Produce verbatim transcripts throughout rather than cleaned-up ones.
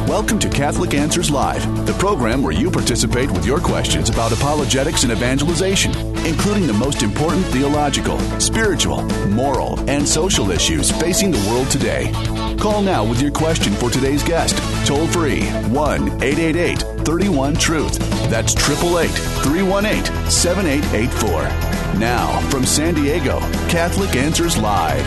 Welcome to Catholic Answers Live, the program where you participate with your questions about apologetics and evangelization, including the most important theological, spiritual, moral, and social issues facing the world today. Call now with your question for today's guest. Toll free, one eight eight eight, three one, truth. That's eight eight eight, three one eight, seven eight eight four. Now, from San Diego, Catholic Answers Live.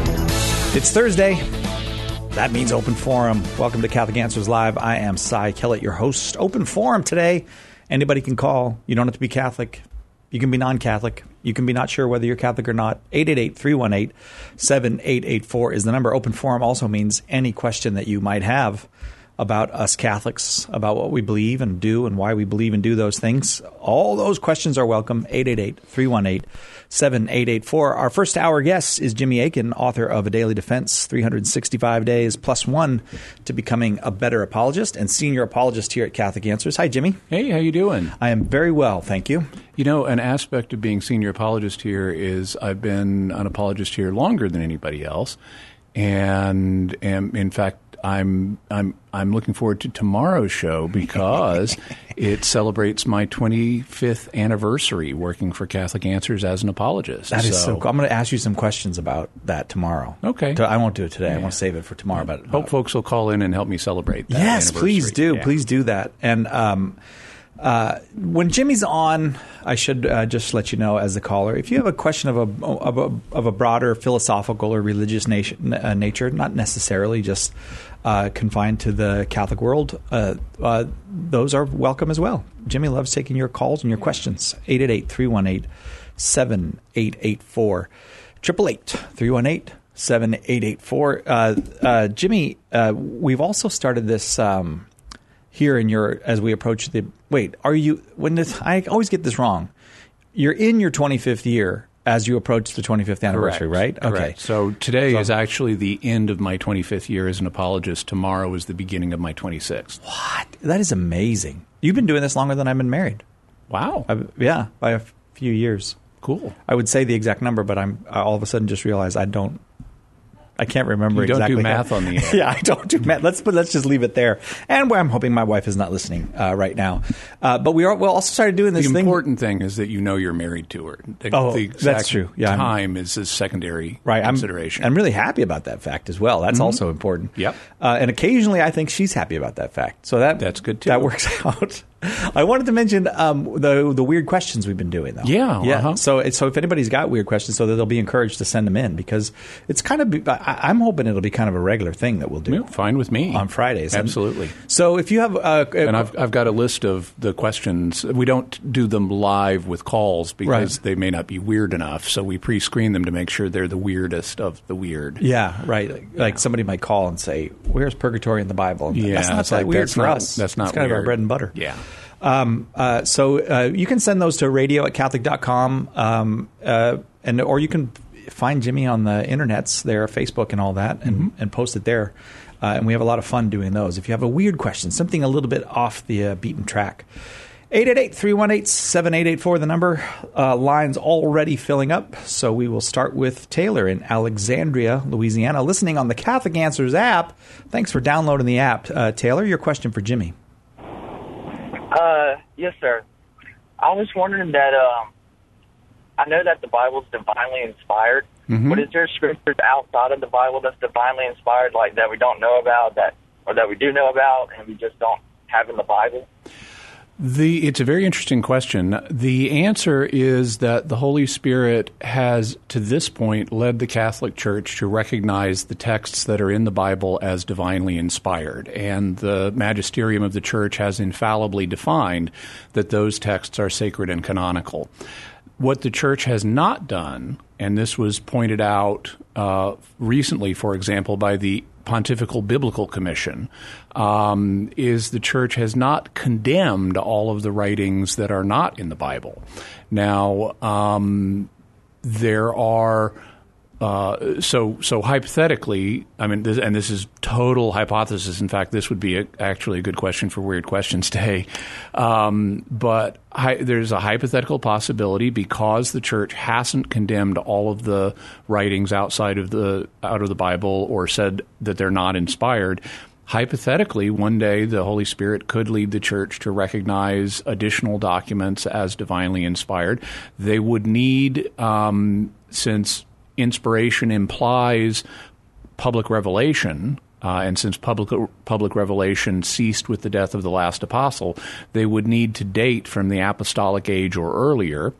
It's Thursday. That means Open Forum. Welcome to Catholic Answers Live. I am Cy Kellett, your host. Open Forum today. Anybody can call. You don't have to be Catholic. You can be non-Catholic. You can be not sure whether you're Catholic or not. eight eight eight, three one eight, seven eight eight four is the number. Open Forum also means any question that you might have about us Catholics, about what we believe and do and why we believe and do those things. All those questions are welcome. eight eight eight, three one eight, seven eight eight four. Our first hour guest is Jimmy Akin, author of A Daily Defense, three hundred sixty-five Days Plus One to Becoming a Better Apologist, and senior apologist here at Catholic Answers. Hi, Jimmy. Hey, how you doing? I am very well, thank you. You know, an aspect of being senior apologist here is I've been an apologist here longer than anybody else, and am, in fact, I'm I'm I'm looking forward to tomorrow's show because it celebrates my twenty-fifth anniversary working for Catholic Answers as an apologist. That is so, so cool. I'm going to ask you some questions about that tomorrow. Okay. I won't do it today. Yeah. I want to save it for tomorrow. But hope uh, folks will call in and help me celebrate that Yes, anniversary. please do. Yeah. Please do that. And um, uh, when Jimmy's on, I should uh, just let you know as a caller, if you have a question of a of a, of a broader philosophical or religious nation, uh, nature, not necessarily just uh, confined to the Catholic world, uh, uh, those are welcome as well. Jimmy loves taking your calls and your questions. eight eight eight, three one eight, seven eight eight four. eight eight eight, three one eight, seven eight eight four. Uh, uh, Jimmy, uh, we've also started this um, here in your, as we approach the, wait, are you, when this, I always get this wrong. You're in your twenty-fifth year as you approach the twenty-fifth anniversary, Correct. right? Correct. Okay. So today so, is actually the end of my twenty-fifth year as an apologist. Tomorrow is the beginning of my twenty-sixth. What? That is amazing. You've been doing this longer than I've been married. Wow. I've, yeah, by a f- few years. Cool. I would say the exact number, but I'm I all of a sudden just realized I don't. I can't remember you don't exactly. do math how, on the air. Yeah, I don't do math. Let's but let's just leave it there. And I'm hoping my wife is not listening uh, right now. Uh, but we are. We'll also started doing this the thing. The important thing is that you know you're married to her. The, oh, the exact that's true. Yeah, time I'm, is a secondary right, consideration. I'm, I'm really happy about that fact as well. That's mm-hmm. also important. Yep. Uh, and occasionally I think she's happy about that fact. So that that's good too. That works out. I wanted to mention um, the the weird questions we've been doing, though. Yeah, yeah. Uh-huh. So, so if anybody's got weird questions, so that they'll be encouraged to send them in because it's kind of. I, I'm hoping it'll be kind of a regular thing that we'll do. Yeah, fine with me on Fridays. Absolutely. And so if you have, uh, and I've I've got a list of the questions. We don't do them live with calls because right. they may not be weird enough. So we pre-screen them to make sure they're the weirdest of the weird. Yeah, right. Like, yeah. like somebody might call and say, "Where's purgatory in the Bible?" And yeah, that's not that like, weird that's for not, us. That's not it's kind weird. of our bread and butter. Yeah. Um, uh, so uh, you can send those to radio at catholic dot com, um, uh, and or you can find Jimmy on the internets there, Facebook and all that, and, mm-hmm. and post it there. Uh, and we have a lot of fun doing those. If you have a weird question, something a little bit off the uh, beaten track, eight eight eight, three one eight, seven eight eight four, the number. Uh, lines already filling up, so we will start with Taylor in Alexandria, Louisiana, listening on the Catholic Answers app. Thanks for downloading the app. Uh, Taylor, your question for Jimmy. Uh, yes, sir. I was wondering that, um, I know that the Bible's divinely inspired, mm-hmm. but is there scriptures outside of the Bible that's divinely inspired, like that we don't know about, that or that we do know about, and we just don't have in the Bible? The it's a very interesting question. The answer is that the Holy Spirit has, to this point, led the Catholic Church to recognize the texts that are in the Bible as divinely inspired. And the magisterium of the Church has infallibly defined that those texts are sacred and canonical. What the Church has not done, and this was pointed out uh, recently, for example, by the Pontifical Biblical Commission, um, is the Church has not condemned all of the writings that are not in the Bible. Now, um, there are Uh, so, so hypothetically, I mean, this, and this is total hypothesis. In fact, this would be a, actually a good question for Weird Questions Day. Um, but hi, there's a hypothetical possibility because the Church hasn't condemned all of the writings outside of the out of the Bible or said that they're not inspired. hypothetically, one day the Holy Spirit could lead the church to recognize additional documents as divinely inspired. They would need, um, since inspiration implies public revelation, uh, and since public public revelation ceased with the death of the last apostle, they would need to date from the apostolic age or earlier.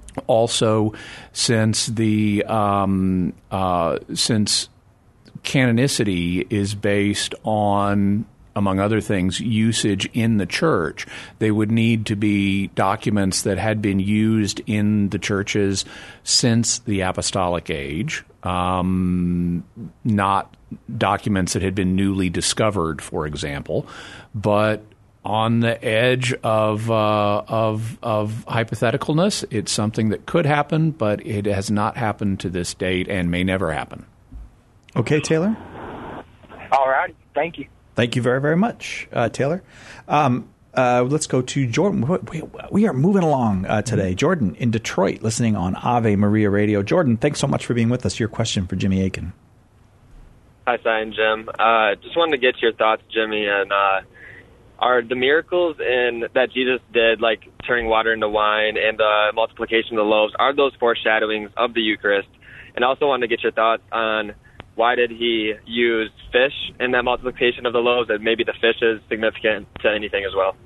Also, since the um, uh, since canonicity is based on, among other things, usage in the church, they would need to be documents that had been used in the churches since the apostolic age, um, not documents that had been newly discovered, for example, but on the edge of uh, of of hypotheticalness. It's something that could happen, but it has not happened to this date and may never happen. Okay, Taylor? All right. Thank you. Thank you very, very much, uh, Taylor. Um, uh, let's go to Jordan. We, we are moving along uh, today. Jordan in Detroit, listening on Ave Maria Radio. Jordan, thanks so much for being with us. Your question for Jimmy Akin. Hi, Si and Jim. Uh, just wanted to get your thoughts, Jimmy, and uh, are the miracles in that Jesus did, like turning water into wine and the multiplication of the loaves, are those foreshadowings of the Eucharist? And I also wanted to get your thoughts on why did he use fish in that multiplication of the loaves, and maybe the fish is significant to anything as well?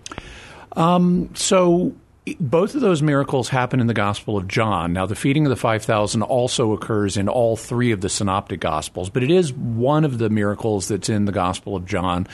Um, so both of those miracles happen in the Gospel of John. Now, the feeding of the five thousand also occurs in all three of the Synoptic Gospels, but it is one of the miracles that's in the Gospel of John.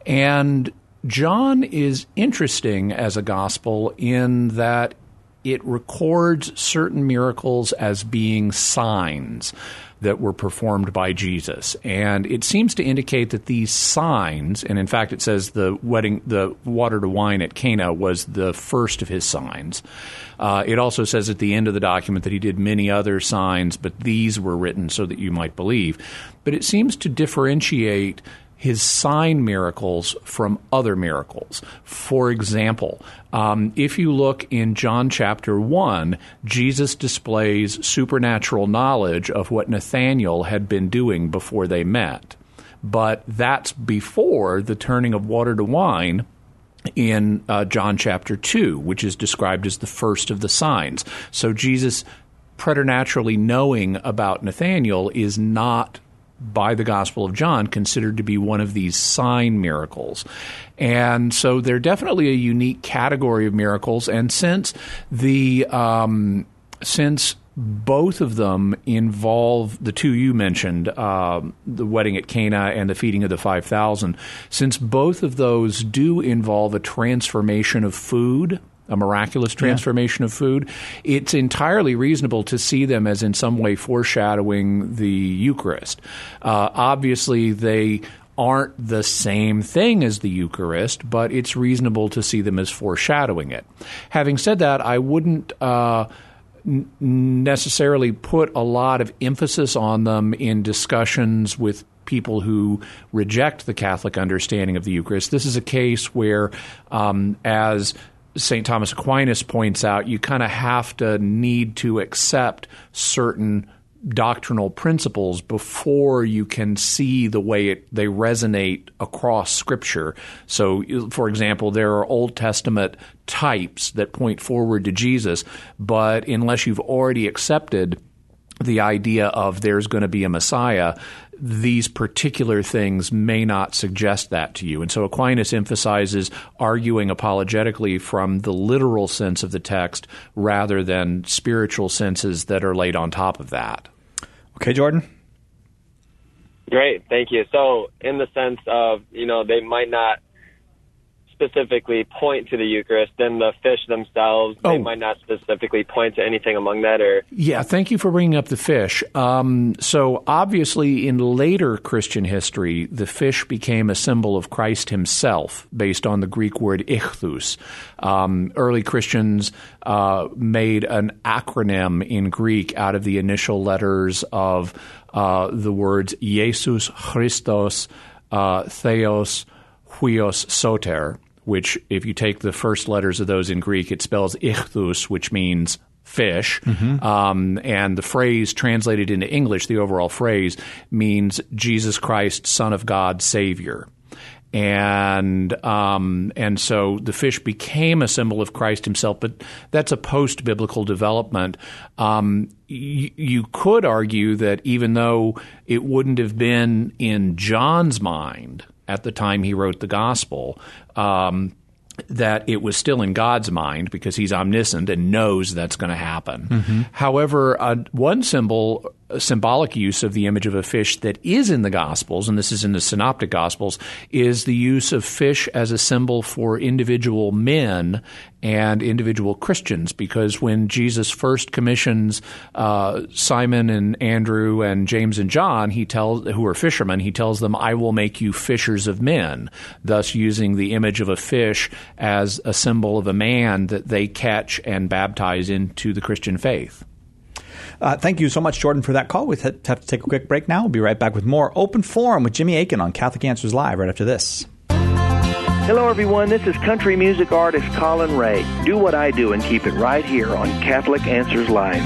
And John is interesting as a gospel in that it records certain miracles as being signs that were performed by Jesus. And it seems to indicate that these signs, and in fact it says the wedding, the water to wine at Cana was the first of his signs. Uh, it also says at the end of the document that he did many other signs, but these were written so that you might believe. But it seems to differentiate his sign miracles from other miracles. For example, um, if you look in John chapter one, Jesus displays supernatural knowledge of what Nathanael had been doing before they met. But that's before the turning of water to wine in uh, John chapter two, which is described as the first of the signs. So Jesus preternaturally knowing about Nathanael is not, by the Gospel of John, considered to be one of these sign miracles. And so they're definitely a unique category of miracles. And since the um, since both of them involve the two you mentioned, uh, the wedding at Cana and the feeding of the five thousand, since both of those do involve a transformation of food, a miraculous transformation yeah. of food, it's entirely reasonable to see them as in some way foreshadowing the Eucharist. Uh, obviously, they aren't the same thing as the Eucharist, but it's reasonable to see them as foreshadowing it. Having said that, I wouldn't uh, n- necessarily put a lot of emphasis on them in discussions with people who reject the Catholic understanding of the Eucharist. This is a case where, um, as Saint Thomas Aquinas points out, you kind of have to need to accept certain doctrinal principles before you can see the way it, they resonate across Scripture. So, for example, there are Old Testament types that point forward to Jesus, but unless you've already accepted the idea of there's going to be a Messiah, these particular things may not suggest that to you. And so Aquinas emphasizes arguing apologetically from the literal sense of the text rather than spiritual senses that are laid on top of that. Okay, Jordan? Great, thank you. So in the sense of, you know, they might not specifically point to the Eucharist, then the fish themselves, they oh. might not specifically point to anything among that? Or Yeah, thank you for bringing up the fish. Um, so obviously in later Christian history, the fish became a symbol of Christ himself based on the Greek word ichthus. Um, early Christians uh, made an acronym in Greek out of the initial letters of uh, the words Jesus Christos uh, Theos Huios Soter, which if you take the first letters of those in Greek, it spells ichthus, which means fish. Mm-hmm. Um, and the phrase translated into English, the overall phrase, means Jesus Christ, Son of God, Savior. And um, and so the fish became a symbol of Christ himself, but that's a post-biblical development. Um, y- you could argue that even though it wouldn't have been in John's mind at the time he wrote the gospel, um, that it was still in God's mind because he's omniscient and knows that's going to happen. Mm-hmm. However, uh, one symbol, a symbolic use of the image of a fish that is in the Gospels, and this is in the Synoptic Gospels, is the use of fish as a symbol for individual men and individual Christians, because when Jesus first commissions uh, Simon and Andrew and James and John, he tells who are fishermen, he tells them, "I will make you fishers of men," thus using the image of a fish as a symbol of a man that they catch and baptize into the Christian faith. Uh, thank you so much, Jordan, for that call. We have to take a quick break now. We'll be right back with more Open Forum with Jimmy Akin on Catholic Answers Live right after this. Hello, everyone. This is country music artist Colin Ray. Do what I do and keep it right here on Catholic Answers Live.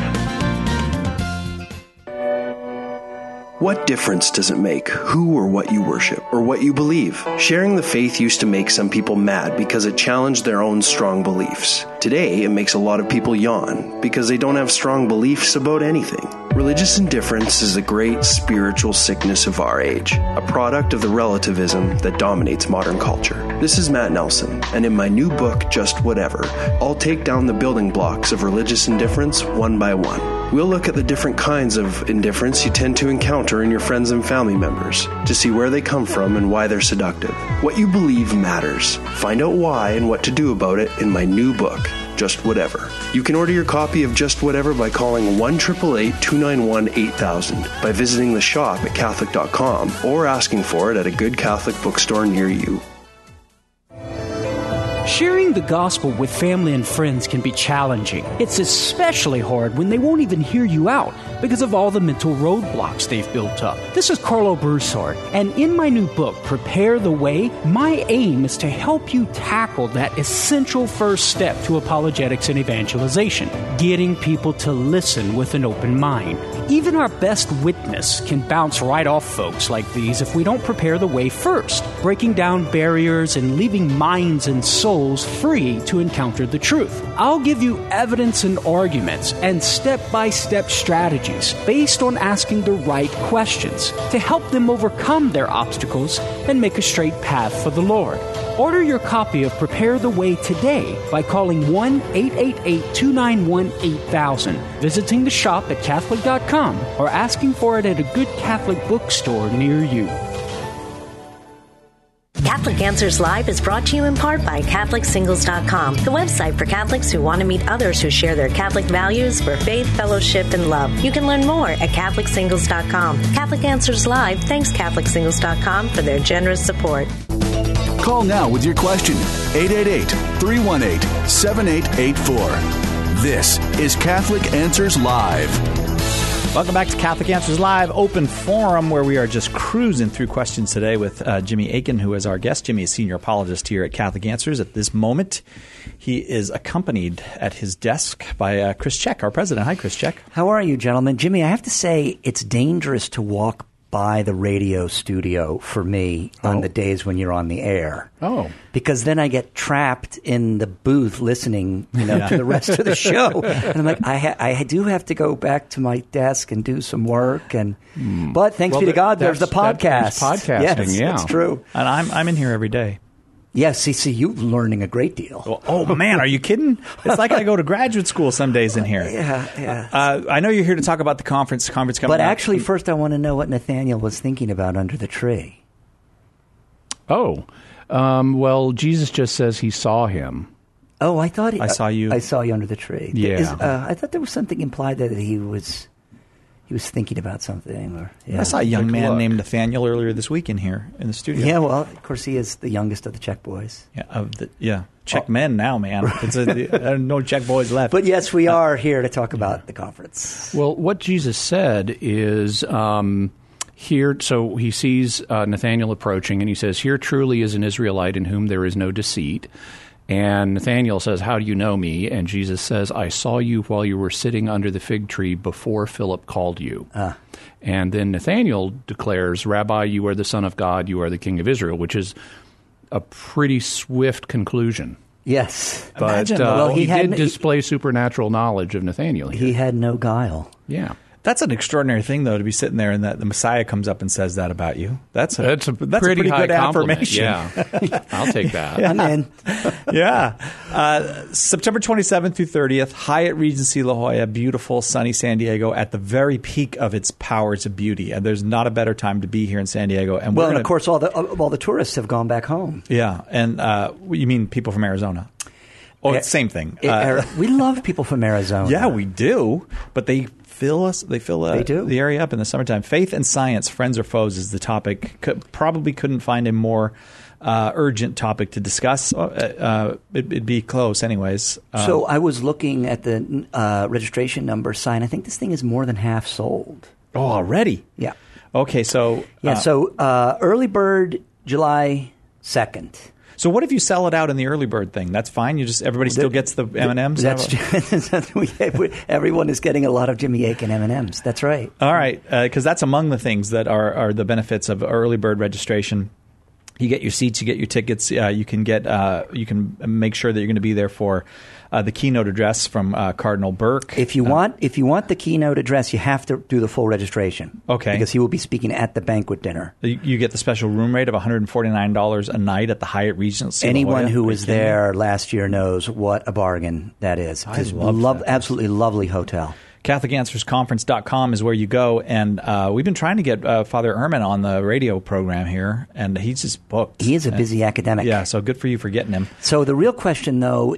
What difference does it make who or what you worship or what you believe? Sharing the faith used to make some people mad because it challenged their own strong beliefs. Today, it makes a lot of people yawn because they don't have strong beliefs about anything. Religious indifference is a great spiritual sickness of our age, a product of the relativism that dominates modern culture. This is Matt Nelson, and in my new book, Just Whatever, I'll take down the building blocks of religious indifference one by one. We'll look at the different kinds of indifference you tend to encounter in your friends and family members to see where they come from and why they're seductive. What you believe matters. Find out why and what to do about it in my new book, Just Whatever. You can order your copy of Just Whatever by calling one eight eight eight, two nine one, eight thousand, by visiting the shop at Catholic dot com, or asking for it at a good Catholic bookstore near you. Sharing the gospel with family and friends can be challenging. It's especially hard when they won't even hear you out because of all the mental roadblocks they've built up. This is Carlo Broussard, and in my new book, Prepare the Way, my aim is to help you tackle that essential first step to apologetics and evangelization, getting people to listen with an open mind. Even our best witness can bounce right off folks like these if we don't prepare the way first, breaking down barriers and leaving minds and souls free to encounter the truth. I'll give you evidence and arguments and step-by-step strategies based on asking the right questions to help them overcome their obstacles and make a straight path for the Lord. Order your copy of Prepare the Way today by calling one eight eight eight, two nine one, eight thousand, visiting the shop at Catholic dot com, or asking for it at a good Catholic bookstore near you. Catholic Answers Live is brought to you in part by Catholic Singles dot com, the website for Catholics who want to meet others who share their Catholic values for faith, fellowship, and love. You can learn more at Catholic Singles dot com. Catholic Answers Live thanks Catholic Singles dot com for their generous support. Call now with your question, eight eight eight, three one eight, seven eight eight four. This is Catholic Answers Live. Welcome back to Catholic Answers Live, Open Forum, where we are just cruising through questions today with uh, Jimmy Akin, who is our guest. Jimmy is senior apologist here at Catholic Answers. At this moment, he is accompanied at his desk by uh, Chris Check, our president. Hi, Chris Check. How are you, gentlemen? Jimmy, I have to say it's dangerous to walk by the radio studio for me oh. on the days when you're on the air. Oh. Because then I get trapped in the booth listening, you know, yeah. to the rest of the show. And I'm like, I ha- I do have to go back to my desk and do some work. And mm. But thanks well, be to God, there's the podcast. Podcasting, yes, yeah. That's true. And I'm I'm in here every day. Yes, see, see, you're learning a great deal. Oh, oh, man, are you kidding? It's like I go to graduate school some days in here. Yeah, yeah. Uh, I know you're here to talk about the conference conference coming But up. actually, first I want to know what Nathaniel was thinking about under the tree. Oh, um, well, Jesus just says he saw him. Oh, I thought he, I saw you. I saw you under the tree. Yeah. Is, uh, I thought there was something implied that he was he was thinking about something. Or yeah. I saw a young Take a man look. named Nathaniel earlier this week in here in the studio. Yeah, well, of course he is the youngest of the Czech boys. Yeah, of the yeah Czech oh. men now, man. It's a, there are no Czech boys left. But yes, we are here to talk about the conference. Well, what Jesus said is um, here. So he sees uh, Nathanael approaching, and he says, "Here truly is an Israelite in whom there is no deceit." And Nathanael says, "How do you know me?" And Jesus says, "I saw you while you were sitting under the fig tree before Philip called you." Ah. And then Nathanael declares, "Rabbi, you are the Son of God, you are the King of Israel," which is a pretty swift conclusion. Yes. But Imagine, uh, well, he he, had- did display supernatural knowledge of Nathaniel here. He had no guile. Yeah. That's an extraordinary thing, though, to be sitting there and that the Messiah comes up and says that about you. That's a, That's a that's pretty, a pretty high good compliment. affirmation. Yeah. I'll take that. I'm in. Yeah. Uh, September twenty-seventh through thirtieth, Hyatt Regency La Jolla, beautiful, sunny San Diego, at the very peak of its powers of beauty. And there's not a better time to be here in San Diego. And we're Well, and gonna, of course, all the all the tourists have gone back home. Yeah. And uh, you mean people from Arizona? Oh, Yeah. it's same thing. It- Uh, we love people from Arizona. yeah, we do. But they fill us. They fill uh, They do. the area up in the summertime. Faith and science, friends or foes, is the topic. Could, probably couldn't find a more uh, urgent topic to discuss. Uh, uh, it, it'd be close, anyways. Um, So I was looking at the uh, registration number sign. I think this thing is more than half sold. oh, already. Yeah. Okay, so Yeah. uh, so uh, early bird, July second. so what if you sell it out in the early bird thing? That's fine. You just everybody still gets the M and M's. That's we- everyone is getting a lot of Jimmy Akin M and M's. That's right. All right, because that's among the things that are, are the benefits of early bird registration. You get your seats, you get your tickets. Uh, you can get, uh, you can make sure that you're going to be there for uh, the keynote address from uh, Cardinal Burke. If you Uh, want, if you want the keynote address, you have to do the full registration. Okay. Because he will be speaking at the banquet dinner. you, you get the special room rate of one hundred forty-nine dollars a night at the Hyatt Regency. La Anyone Jolla. who Are was you kidding me? there last year knows what a bargain that is. I It's love lov- that. absolutely lovely hotel. Catholic Answers Conference dot com is where you go. And uh, we've been trying to get uh, Father Ehrman on the radio program here, and he's just booked. He is a And- busy academic. Yeah, so good for you for getting him. So the real question, though,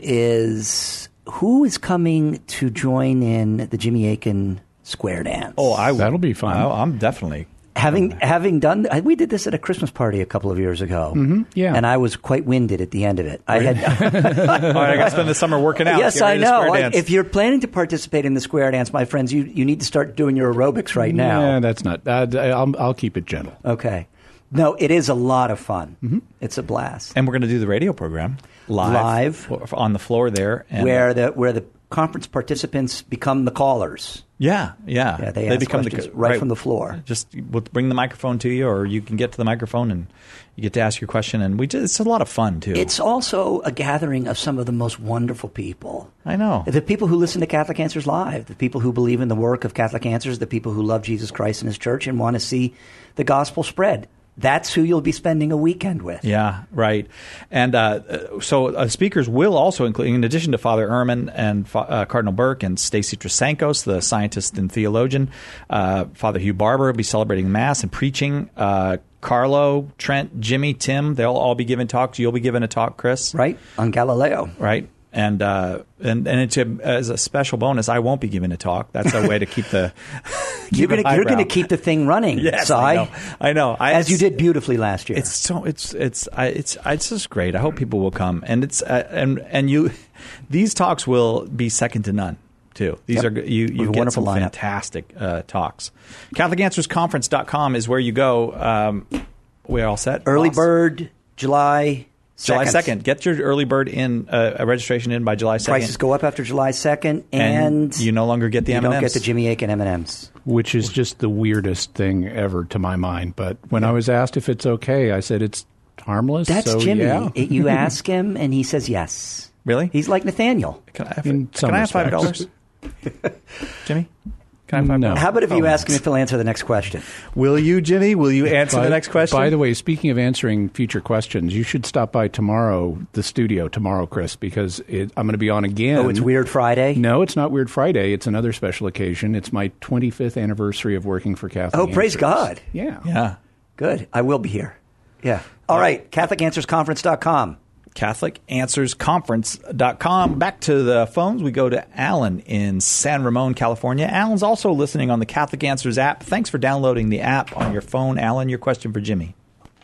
is who is coming to join in the Jimmy Akin square dance? Oh, I That'll be fun. I, I'm definitely. Having having done, we did this at a Christmas party a couple of years ago. Mm-hmm. Yeah. And I was quite winded at the end of it. I had. All right, I got to spend the summer working out. Yes, Get ready I to know. square I- dance. If you're planning to participate in the square dance, my friends, you, you need to start doing your aerobics right now. Yeah, that's not. Uh, I'll, I'll keep it gentle. Okay. No, it is a lot of fun. Mm-hmm. It's a blast. And we're going to do the radio program live, Live. on the floor there. And where the where the conference participants become the callers. Yeah, yeah. Yeah, they ask become questions the, right from the floor. Just we'll bring the microphone to you, or you can get to the microphone and you get to ask your question. And we just, it's a lot of fun, too. It's also a gathering of some of the most wonderful people. I know. The people who listen to Catholic Answers Live, the people who believe in the work of Catholic Answers, the people who love Jesus Christ and His church and want to see the gospel spread. That's who you'll be spending a weekend with. Yeah, right. And uh, so uh, speakers will also include, in addition to Father Ehrman and uh, Cardinal Burke and Stacy Trasankos, the scientist and theologian, uh, Father Hugh Barber will be celebrating Mass and preaching. Uh, Carlo, Trent, Jimmy, Tim, they'll all be giving talks. You'll be giving a talk, Chris. Right? On Galileo. Right. And uh, and and it's a, as a special bonus, I won't be giving a talk. That's a way to keep the keep You're going it you're going to highbrow. keep the thing running, Yes, Si, I know. I know. I, as you did beautifully last year. It's so it's it's I, it's it's just great. I hope people will come, and it's uh, and and you, these talks will be second to none. Too. These Yep. are you. With a You get wonderful some lineup. fantastic uh, talks. Catholic Answers Conference dot com is where you go. Um, we're all set. Early Boss? bird, July July second. second. Get your early bird in uh, a registration in by July second. Prices go up after July second, and, and, you no longer get the you M and M's. don't get the Jimmy Akin M and M's. Which is just the weirdest thing ever to my mind. But when I was asked if it's okay, I said it's harmless. That's so Jimmy. Yeah. It- you ask him, and he says yes. Really? He's like Nathaniel. Can I have, In can some I have five respects. dollars, Jimmy? Can I have five No. dollars? How about if you Oh. ask him if he'll answer the next question? Will you, Jimmy? Will you answer By, the next question? By the way, speaking of answering future questions, you should stop by tomorrow, the studio tomorrow, Chris, because it, I'm going to be on again. Oh, it's Weird Friday? No, it's not Weird Friday. It's another special occasion. It's my twenty-fifth anniversary of working for Catholic Oh, praise Answers. God. Yeah. yeah. Good. I will be here. Yeah. All right. Catholic Answers Conference dot com. Catholic Answers Conference dot com. Back to the phones. We go to Alan in San Ramon, California. Alan's also listening on the Catholic Answers app. Thanks for downloading the app on your phone. Alan, your question for Jimmy.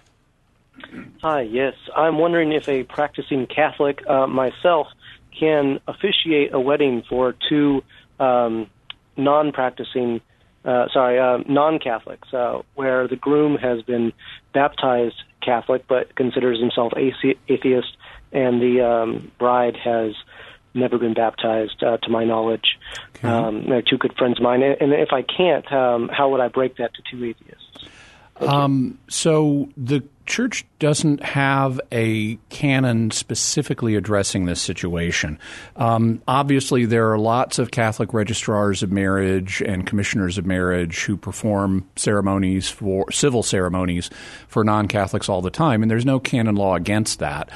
Hi, yes. I'm wondering if a practicing Catholic uh, myself can officiate a wedding for two um, non-practicing, uh, sorry, uh, non-Catholics, uh, where the groom has been baptized Catholic but considers himself athe- atheist, and the um, bride has never been baptized, uh, to my knowledge. Okay. Um, they're two good friends of mine. And if I can't, um, how would I break that to two atheists? Um, so the church doesn't have a canon specifically addressing this situation. Um, obviously, there are lots of Catholic registrars of marriage and commissioners of marriage who perform ceremonies for civil ceremonies for non-Catholics all the time, and there's no canon law against that.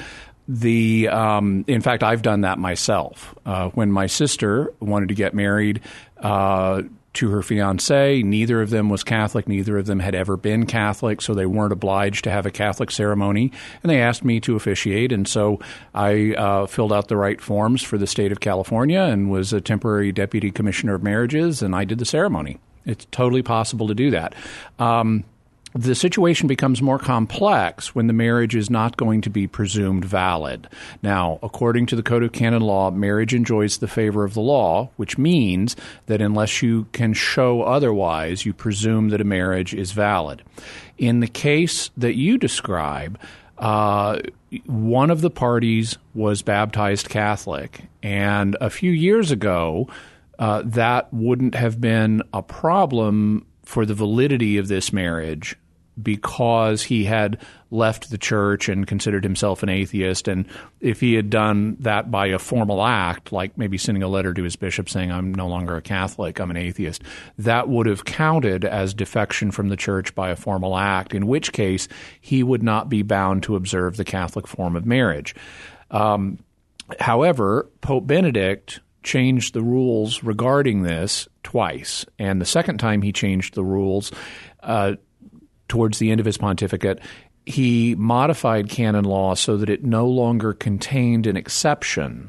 The um, in fact, I've done that myself. Uh, when my sister wanted to get married uh, to her fiancé, neither of them was Catholic. Neither of them had ever been Catholic, so they weren't obliged to have a Catholic ceremony. And they asked me to officiate, and so I uh, filled out the right forms for the state of California and was a temporary deputy commissioner of marriages, and I did the ceremony. It's totally possible to do that. Um, The situation becomes more complex when the marriage is not going to be presumed valid. Now, according to the Code of Canon Law, marriage enjoys the favor of the law, which means that unless you can show otherwise, you presume that a marriage is valid. In the case that you describe, uh, one of the parties was baptized Catholic, and a few years ago, uh, that wouldn't have been a problem for the validity of this marriage because he had left the church and considered himself an atheist. And if he had done that by a formal act, like maybe sending a letter to his bishop saying, I'm no longer a Catholic, I'm an atheist, that would have counted as defection from the church by a formal act, in which case he would not be bound to observe the Catholic form of marriage. Um, however, Pope Benedict changed the rules regarding this twice. And the second time he changed the rules, uh, towards the end of his pontificate, he modified canon law so that it no longer contained an exception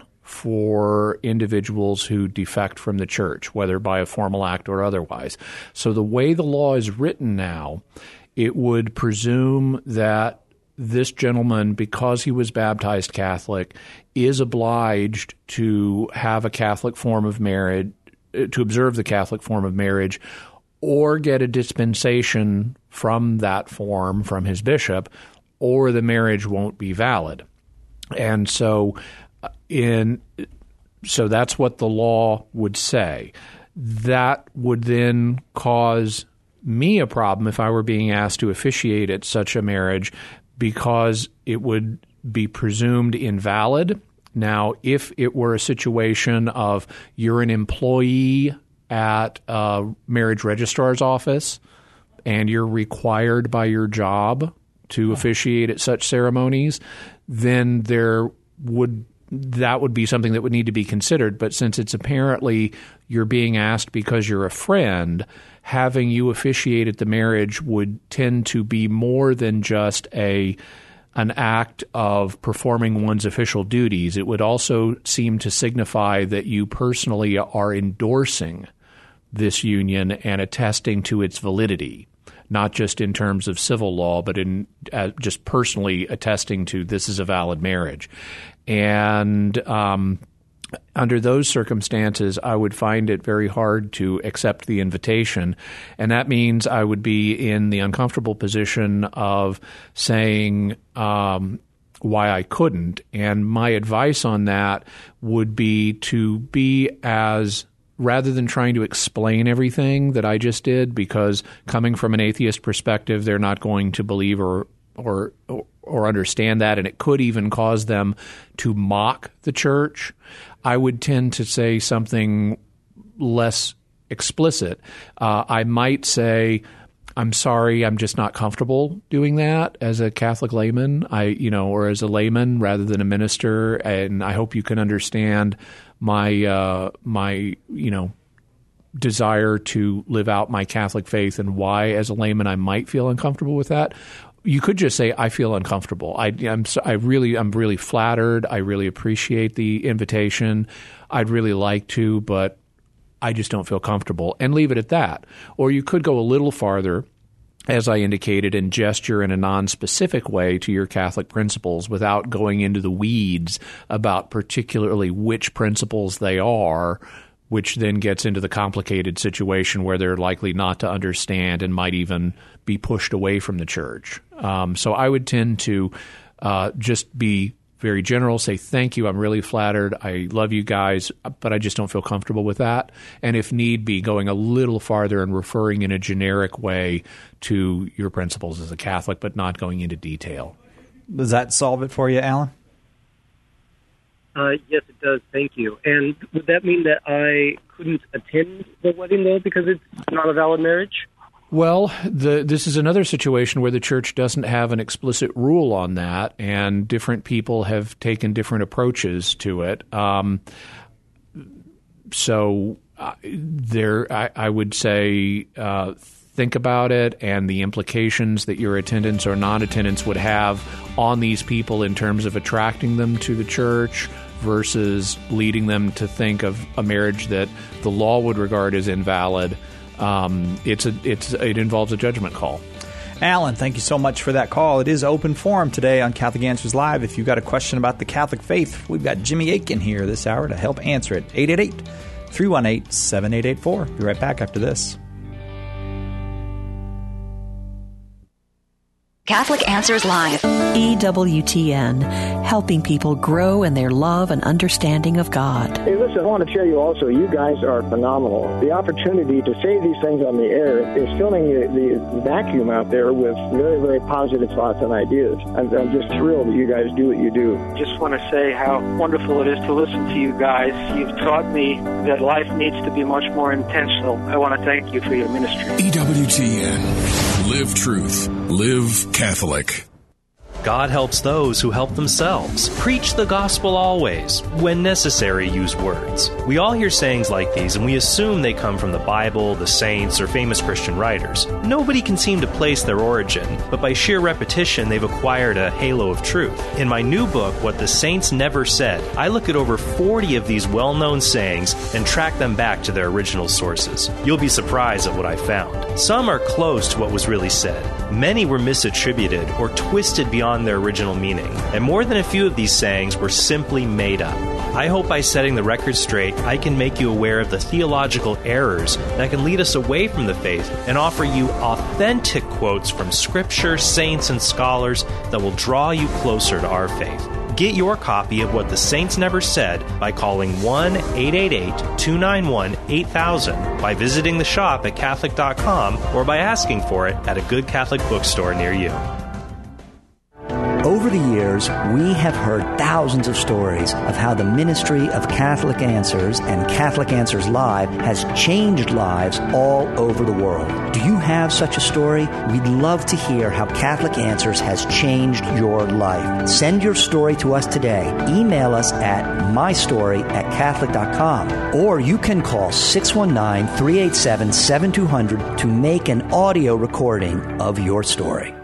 for individuals who defect from the church, whether by a formal act or otherwise. So the way the law is written now, it would presume that this gentleman, because he was baptized Catholic, is obliged to have a Catholic form of marriage, to observe the Catholic form of marriage, or get a dispensation from that form from his bishop, or the marriage won't be valid. And so in so that's what the law would say. That would then cause me a problem if I were being asked to officiate at such a marriage, because it would be presumed invalid. Now, if it were a situation of you're an employee at a marriage registrar's office and you're required by your job to officiate at such ceremonies, then there would that would be something that would need to be considered. But since it's apparently you're being asked because you're a friend, having you officiate at the marriage would tend to be more than just a an act of performing one's official duties. It would also seem to signify that you personally are endorsing this union and attesting to its validity, not just in terms of civil law, but in uh, just personally attesting to this is a valid marriage. And um, under those circumstances, I would find it very hard to accept the invitation. And that means I would be in the uncomfortable position of saying um, why I couldn't. And my advice on that would be to be as rather than trying to explain everything that I just did, because coming from an atheist perspective, they're not going to believe or or or understand that, and it could even cause them to mock the church. I would tend to say something less explicit. Uh, I might say, I'm sorry, I'm just not comfortable doing that as a Catholic layman, I, you know, or as a layman rather than a minister, and I hope you can understand my, uh, my, you know, desire to live out my Catholic faith and why, as a layman, I might feel uncomfortable with that. You could just say, I feel uncomfortable. I, I'm, I really, I'm really flattered. I really appreciate the invitation. I'd really like to, but I just don't feel comfortable, and leave it at that. Or you could go a little farther, as I indicated, and gesture in a non-specific way to your Catholic principles without going into the weeds about particularly which principles they are, which then gets into the complicated situation where they're likely not to understand and might even be pushed away from the church. Um, so I would tend to uh, just be very general, say thank you, I'm really flattered, I love you guys, but I just don't feel comfortable with that. And if need be, going a little farther and referring in a generic way to your principles as a Catholic, but not going into detail. Does that solve it for you, Alan? Uh, yes, it does. Thank you. And would that mean that I couldn't attend the wedding, though, because it's not a valid marriage? Well, the, this is another situation where the church doesn't have an explicit rule on that, and different people have taken different approaches to it. Um, so uh, there, I, I would say uh, think about it and the implications that your attendance or non-attendance would have on these people in terms of attracting them to the church versus leading them to think of a marriage that the law would regard as invalid. Um, it's a, it's it involves a judgment call. Alan, thank you so much for that call. It is open forum today on Catholic Answers Live. If you've got a question about the Catholic faith, we've got Jimmy Akin here this hour to help answer it. eight eight eight, three one eight, seven eight eight four. Be right back after this. Catholic Answers Live. E W T N, helping people grow in their love and understanding of God. Hey, listen, I want to tell you also, you guys are phenomenal. The opportunity to say these things on the air is filling the, the vacuum out there with very, very positive thoughts and ideas. I'm, I'm just thrilled that you guys do what you do. Just want to say how wonderful it is to listen to you guys. You've taught me that life needs to be much more intentional. I want to thank you for your ministry. E W T N. Live truth. Live Catholic. God helps those who help themselves. Preach the gospel always. When necessary, use words. We all hear sayings like these, and we assume they come from the Bible, the saints, or famous Christian writers. Nobody can seem to place their origin, but by sheer repetition, they've acquired a halo of truth. In my new book, What the Saints Never Said, I look at over forty of these well-known sayings and track them back to their original sources. You'll be surprised at what I found. Some are close to what was really said. Many were misattributed or twisted beyond their original meaning, and more than a few of these sayings were simply made up. I hope by setting the record straight, I can make you aware of the theological errors that can lead us away from the faith and offer you authentic quotes from Scripture, saints, and scholars that will draw you closer to our faith. Get your copy of What the Saints Never Said by calling one eight eight eight, two nine one, eight thousand, by visiting the shop at Catholic dot com, or by asking for it at a good Catholic bookstore near you. Over the years, we have heard thousands of stories of how the ministry of Catholic Answers and Catholic Answers Live has changed lives all over the world. Do you have such a story? We'd love to hear how Catholic Answers has changed your life. Send your story to us today. Email us at mystory at Catholic dot com, or you can call six one nine, three eight seven, seven two zero zero to make an audio recording of your story.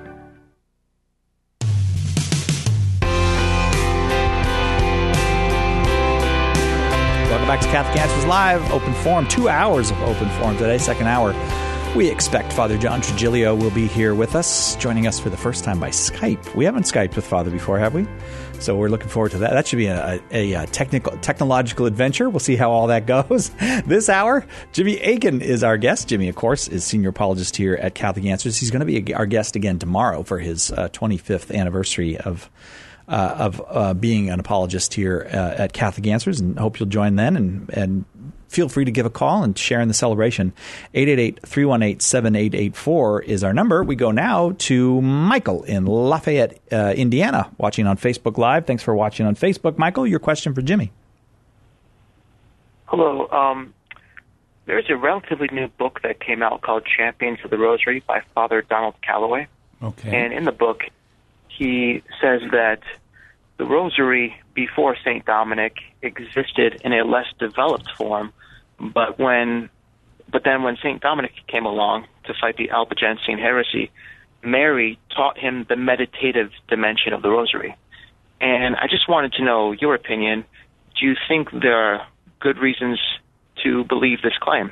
Back to Catholic Answers Live, open forum, two hours of open forum today, second hour. We expect Father John Trigilio will be here with us, joining us for the first time by Skype. We haven't Skyped with Father before, have we? So we're looking forward to that. That should be a, a, a technical, technological adventure. We'll see how all that goes. This hour, Jimmy Akin is our guest. Jimmy, of course, is senior apologist here at Catholic Answers. He's going to be our guest again tomorrow for his uh, twenty-fifth anniversary of Uh, of uh, being an apologist here uh, at Catholic Answers, and hope you'll join then, and, and feel free to give a call and share in the celebration. eight eight eight, three one eight, seven eight eight four is our number. We go now to Michael in Lafayette, uh, Indiana, watching on Facebook Live. Thanks for watching on Facebook. Michael, your question for Jimmy. Hello. Um, there's a relatively new book that came out called Champions of the Rosary by Father Donald Calloway. Okay. And in the book, he says that the Rosary before Saint Dominic existed in a less developed form, but when, but then when Saint Dominic came along to fight the Albigensian heresy, Mary taught him the meditative dimension of the Rosary. And I just wanted to know your opinion. Do you think there are good reasons to believe this claim?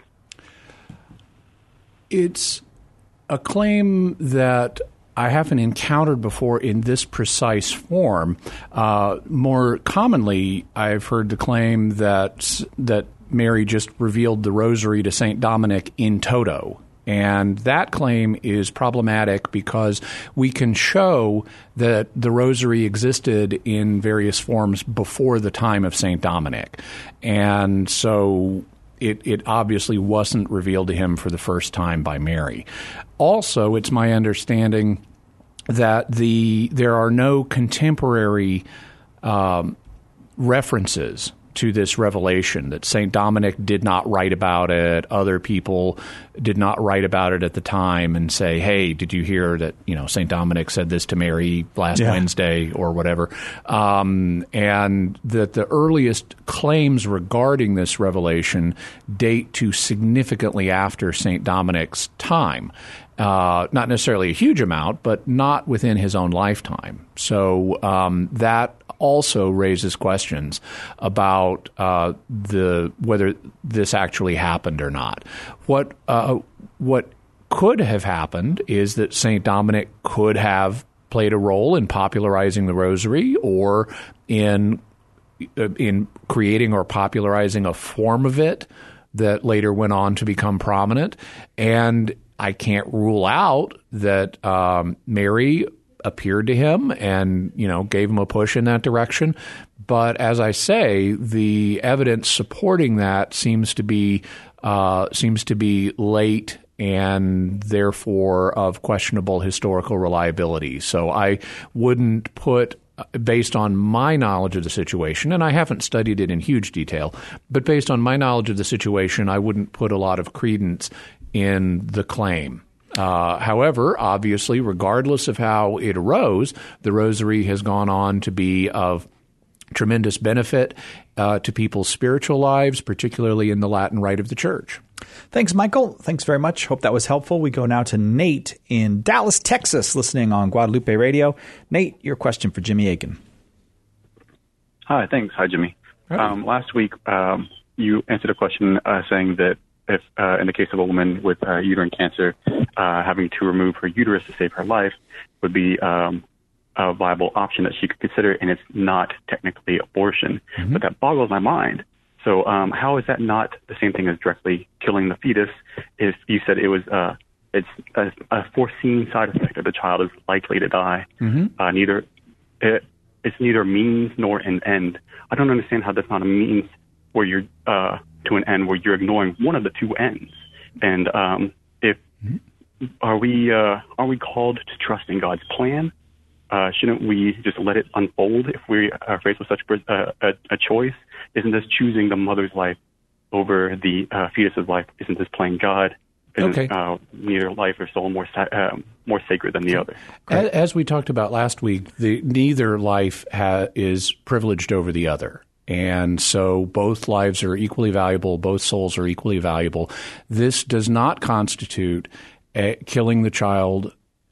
It's a claim that I haven't encountered before in this precise form. Uh, more commonly, I've heard the claim that that Mary just revealed the Rosary to Saint Dominic in toto, And that claim is problematic because we can show that the rosary existed in various forms before the time of Saint Dominic. And so it, it obviously wasn't revealed to him for the first time by Mary. Also, it's my understanding that the there are no contemporary um, references to this revelation, that Saint Dominic did not write about it. Other people did not write about it at the time and say, hey, did you hear that, you know, Saint Dominic said this to Mary last yeah. Wednesday or whatever. Um, and that the earliest claims regarding this revelation date to significantly after Saint Dominic's time. Uh, not necessarily a huge amount, but not within his own lifetime. So um, that also raises questions about uh, the whether this actually happened or not. What uh, what could have happened is that Saint Dominic could have played a role in popularizing the rosary or in in creating or popularizing a form of it that later went on to become prominent. And I can't rule out that um, Mary appeared to him and, you know, gave him a push in that direction. But as I say, the evidence supporting that seems to be uh, seems to be late and therefore of questionable historical reliability. So I wouldn't put, based on my knowledge of the situation, and I haven't studied it in huge detail, but based on my knowledge of the situation, I wouldn't put a lot of credence in the claim. Uh, however, obviously, regardless of how it arose, the rosary has gone on to be of tremendous benefit uh, to people's spiritual lives, particularly in the Latin rite of the Church. Thanks, Michael. Thanks very much. Hope that was helpful. We go now to Nate in Dallas, Texas, listening on Guadalupe Radio. Nate, your question for Jimmy Akin. Hi, thanks. Hi, Jimmy. Hi. Um, last week, um, you answered a question uh, saying that if, uh, in the case of a woman with uh, uterine cancer, uh, having to remove her uterus to save her life would be um, a viable option that she could consider, and it's not technically abortion. Mm-hmm. But that boggles my mind. So um, how is that not the same thing as directly killing the fetus? If you said it was, uh, it's a, a foreseen side effect that the child is likely to die. Mm-hmm. Uh, neither it, it's neither means nor an end. I don't understand how that's not a means where you're uh, to an end where you're ignoring one of the two ends. And um, if mm-hmm. are we uh, are we called to trust in God's plan? Uh, shouldn't we just let it unfold if we are faced with such uh, a, a choice? Isn't this choosing the mother's life over the uh, fetus's life? Isn't this playing God? Isn't okay. uh, neither life or soul more sa- uh, more sacred than the other? As, as we talked about last week, the, neither life ha- is privileged over the other. And so both lives are equally valuable. Both souls are equally valuable. This does not constitute uh, killing the child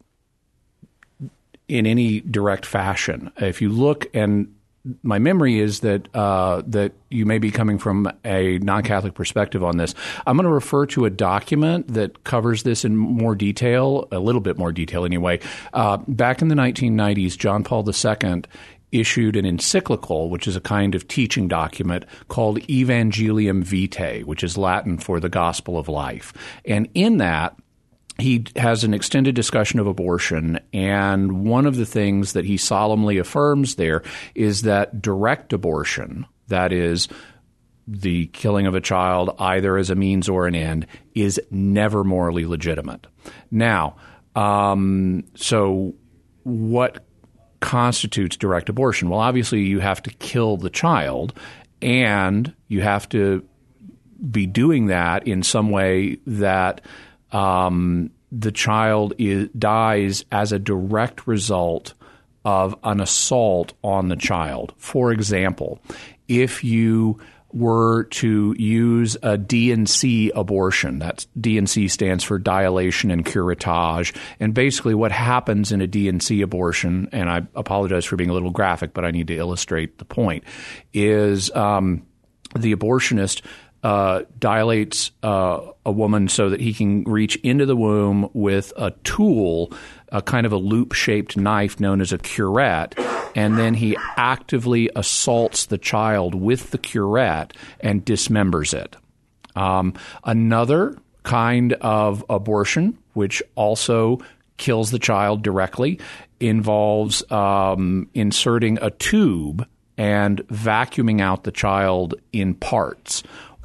in any direct fashion. If you look, and my memory is that uh, that you may be coming from a non-Catholic perspective on this. I'm going to refer to a document that covers this in more detail, a little bit more detail anyway. Uh, back in the nineteen nineties, John Paul the Second issued an encyclical, which is a kind of teaching document called Evangelium Vitae, which is Latin for the Gospel of Life. And in that, he has an extended discussion of abortion, and one of the things that he solemnly affirms there is that direct abortion, that is, the killing of a child either as a means or an end, is never morally legitimate. Now, um, so what constitutes direct abortion? Well, obviously you have to kill the child, and you have to be doing that in some way that Um, the child is, dies as a direct result of an assault on the child. For example, if you were to use a D and C abortion, that's D and C stands for dilation and curettage, and basically what happens in a D and C abortion, and I apologize for being a little graphic, but I need to illustrate the point, is um, the abortionist Uh, dilates uh, a woman so that he can reach into the womb with a tool, a kind of a loop-shaped knife known as a curette, and then he actively assaults the child with the curette and dismembers it. Um, another kind of abortion, which also kills the child directly, involves um, inserting a tube and vacuuming out the child in parts.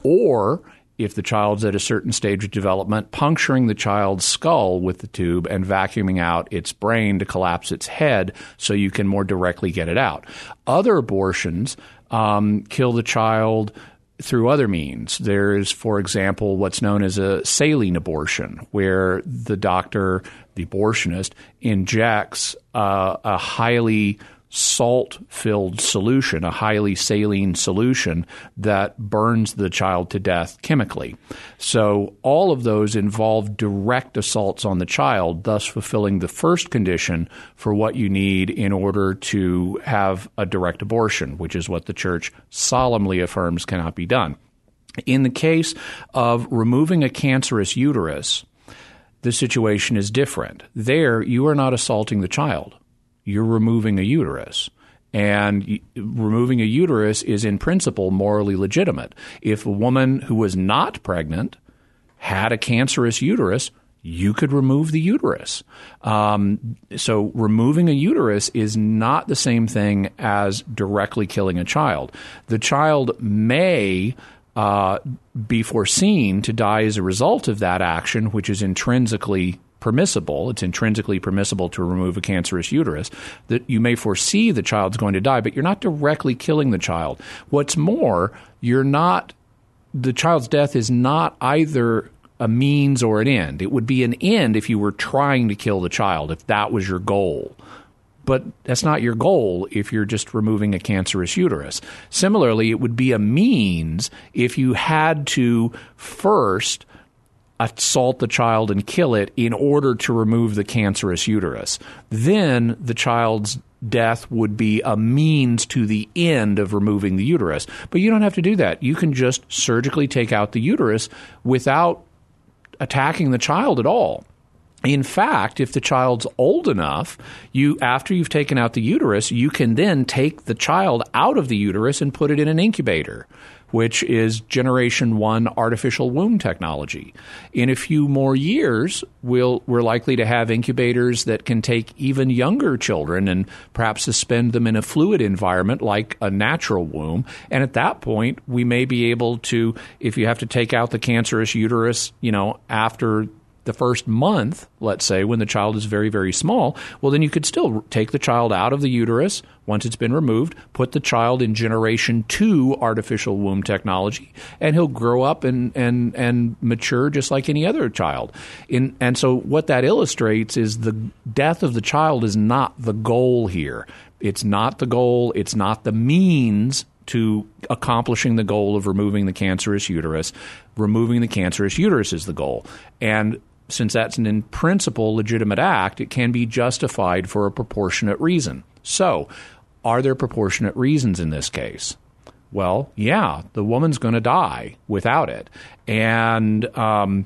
Or, if the child's at a certain stage of development, puncturing the child's skull with the tube and vacuuming out its brain to collapse its head so you can more directly get it out. Other abortions um, kill the child through other means. There's, for example, what's known as a saline abortion, where the doctor, the abortionist, injects uh, a highly salt-filled solution, a highly saline solution that burns the child to death chemically. So all of those involve direct assaults on the child, thus fulfilling the first condition for what you need in order to have a direct abortion, which is what the Church solemnly affirms cannot be done. In the case of removing a cancerous uterus, the situation is different. There, you are not assaulting the child. You're removing a uterus. And removing a uterus is in principle morally legitimate. If a woman who was not pregnant had a cancerous uterus, you could remove the uterus. Um, so removing a uterus is not the same thing as directly killing a child. The child may uh, be foreseen to die as a result of that action, which is intrinsically permissible. It's intrinsically permissible to remove a cancerous uterus, that you may foresee the child's going to die, but you're not directly killing the child. What's more, you're not, the child's death is not either a means or an end. It would be an end if you were trying to kill the child, if that was your goal. But that's not your goal if you're just removing a cancerous uterus. Similarly, it would be a means if you had to first assault the child and kill it in order to remove the cancerous uterus. Then the child's death would be a means to the end of removing the uterus. But you don't have to do that. You can just surgically take out the uterus without attacking the child at all. In fact, if the child's old enough, you after you've taken out the uterus, you can then take the child out of the uterus and put it in an incubator, which is generation one artificial womb technology. In a few more years, we'll, we're likely to have incubators that can take even younger children and perhaps suspend them in a fluid environment like a natural womb. And at that point, we may be able to, if you have to take out the cancerous uterus, you know, after the first month, let's say, when the child is very, very small, well, then you could still take the child out of the uterus once it's been removed, put the child in generation two artificial womb technology, and he'll grow up and and, and mature just like any other child. In, and so what that illustrates is the death of the child is not the goal here. It's not the goal. It's not the means to accomplishing the goal of removing the cancerous uterus. Removing the cancerous uterus is the goal. And since that's an in principle legitimate act, it can be justified for a proportionate reason. So, are there proportionate reasons in this case? Well, yeah, the woman's going to die without it. And um,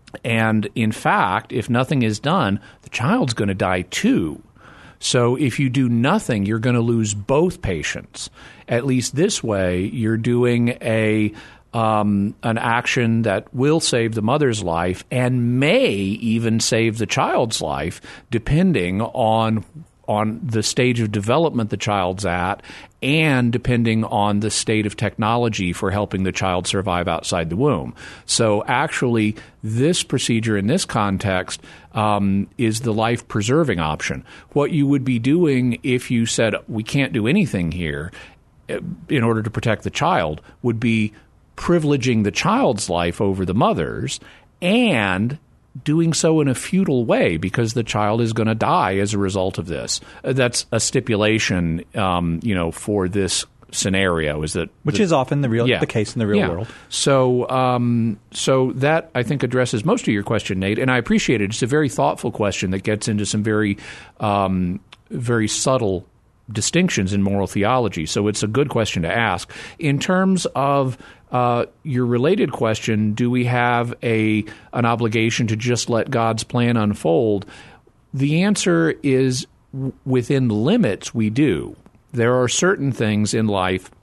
and in fact, if nothing is done, the child's going to die too. So if you do nothing, you're going to lose both patients. At least this way, you're doing a um, an action that will save the mother's life and may even save the child's life, depending on on the stage of development the child's at and depending on the state of technology for helping the child survive outside the womb. So actually, this procedure in this context um, is the life-preserving option. What you would be doing if you said, we can't do anything here in order to protect the child, would be privileging the child's life over the mother's and doing so in a futile way because the child is going to die as a result of this. That's a stipulation, um, you know, for this scenario. Is that which the, is often the real yeah. the case in the real yeah. world. So, um, so that I think addresses most of your question, Nate, and I appreciate it. It's a very thoughtful question that gets into some very, um, very subtle distinctions in moral theology. So it's a good question to ask. In terms of uh, your related question, do we have a an obligation to just let God's plan unfold? The answer is w- within limits we do. There are certain things in life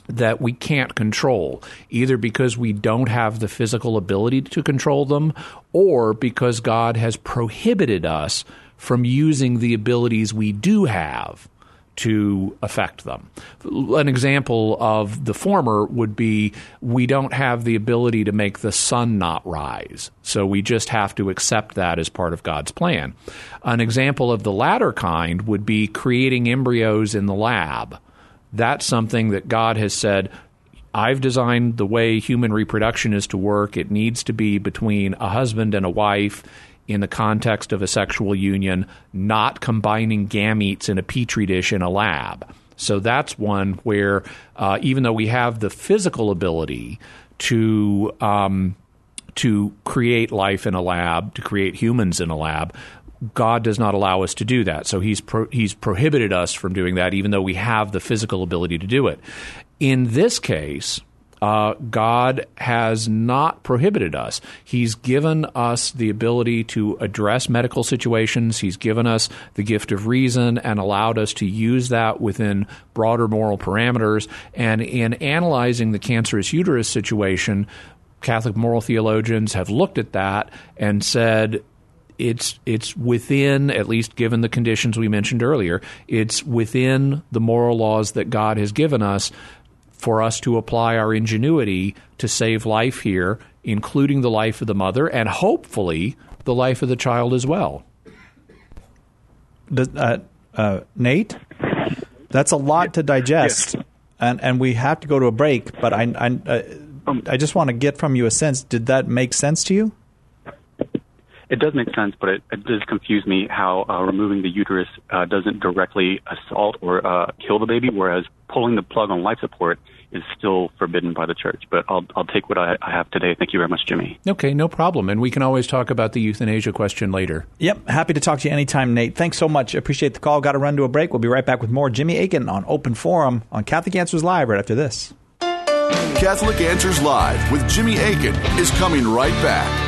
that we can't control, either because we don't have the physical ability to control them or because God has prohibited us from using the abilities we do have to affect them. An example of the former would be we don't have the ability to make the sun not rise, so we just have to accept that as part of God's plan. An example of the latter kind would be creating embryos in the lab. That's something that God has said, I've designed the way human reproduction is to work. It needs to be between a husband and a wife in the context of a sexual union, not combining gametes in a petri dish in a lab. So that's one where uh, even though we have the physical ability to um, to create life in a lab, to create humans in a lab, God does not allow us to do that. So he's pro- he's prohibited us from doing that, even though we have the physical ability to do it. In this case, uh, God has not prohibited us. He's given us the ability to address medical situations. He's given us the gift of reason and allowed us to use that within broader moral parameters. And in analyzing the cancerous uterus situation, Catholic moral theologians have looked at that and said, It's it's within, at least given the conditions we mentioned earlier, it's within the moral laws that God has given us for us to apply our ingenuity to save life here, including the life of the mother and hopefully the life of the child as well. Does, uh, uh, Nate, that's a lot yes. to digest, yes. and and we have to go to a break. But I I, uh, um, I just want to get from you a sense. Did that make sense to you? It does make sense, but it, it does confuse me how uh, removing the uterus uh, doesn't directly assault or uh, kill the baby, whereas pulling the plug on life support is still forbidden by the church. But I'll I'll take what I, I have today. Thank you very much, Jimmy. Okay, no problem. And we can always talk about the euthanasia question later. Yep, happy to talk to you anytime, Nate. Thanks so much. Appreciate the call. Got to run to a break. We'll be right back with more Jimmy Akin on Open Forum on Catholic Answers Live right after this. Catholic Answers Live with Jimmy Akin is coming right back.